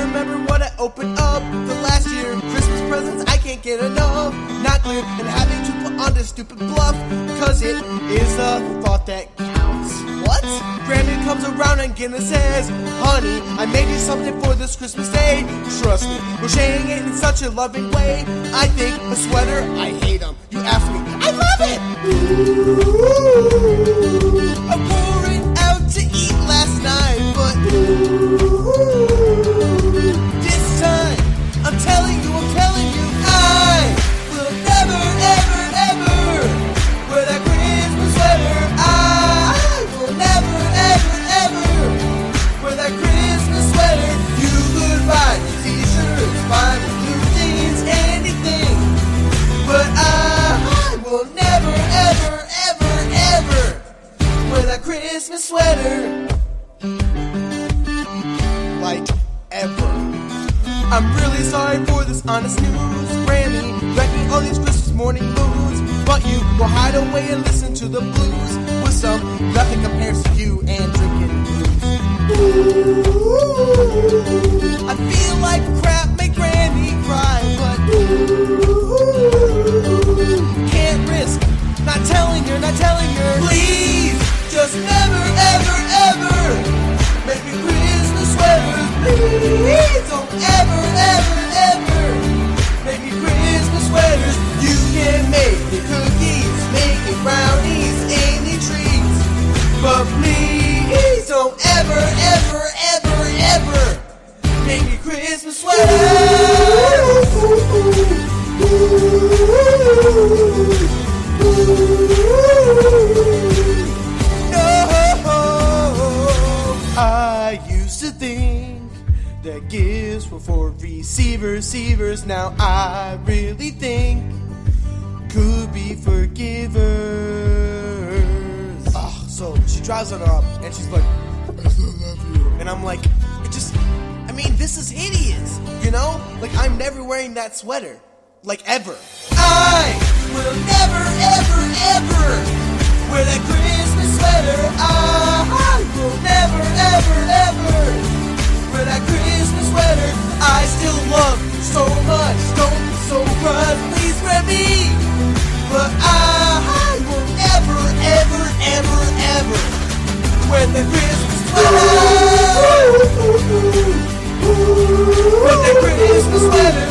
remember what I opened up the last year. Christmas presents I can't get enough. Not clear and having to put on this stupid bluff, cause it is the thought that counts. What? Granny comes around and again and says, honey, I made you something for this Christmas day. Trust me, crocheting it in such a loving way. I think a sweater, I hate them. You ask me, I love it! I wore it out to eat last night, but this time, I'm telling you, I will never, ever, ever wear that Christmas sweater. I will never, ever, ever wear that Christmas sweater. You could buy t-shirts, buy me blue jeans, anything, but I will never, ever, ever, ever wear that Christmas sweater. Like, ever. I'm really sorry for this honest news, Granny, wrecking all these Christmas morning blues. But you will hide away and listen to the blues with some nothing compares to you and drinking booze. I feel like crap, make Granny cry, but can't risk not telling her. Please, just never, ever, ever make me Christmas sweaters. Please don't ever, ever, ever make me Christmas sweaters. You can make me cookies, make me brownies, any treats, but please don't ever, ever, ever, ever make me Christmas sweaters. No, I used to think that gifts were for receivers. Now I really think could be for givers. So she drives on her up and she's like, I still love you. And I'm like, this is hideous, you know? Like, I'm never wearing that sweater. Like, ever. I will never, ever, ever wear that Christmas sweater. I will never, ever, ever wear that Christmas sweater. I still love you so much. Don't be so proud, please grab me. But I will never, ever, ever, ever wear the Christmas sweater. With that Christmas sweater.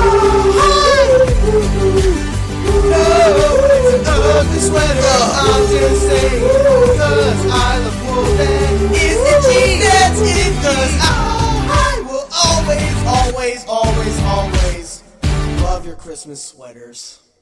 No, it's an ugly sweater. I'm just saying, cause I love wool. Is it cheap? That's it. Cause I will always, always, always, always love your Christmas sweaters.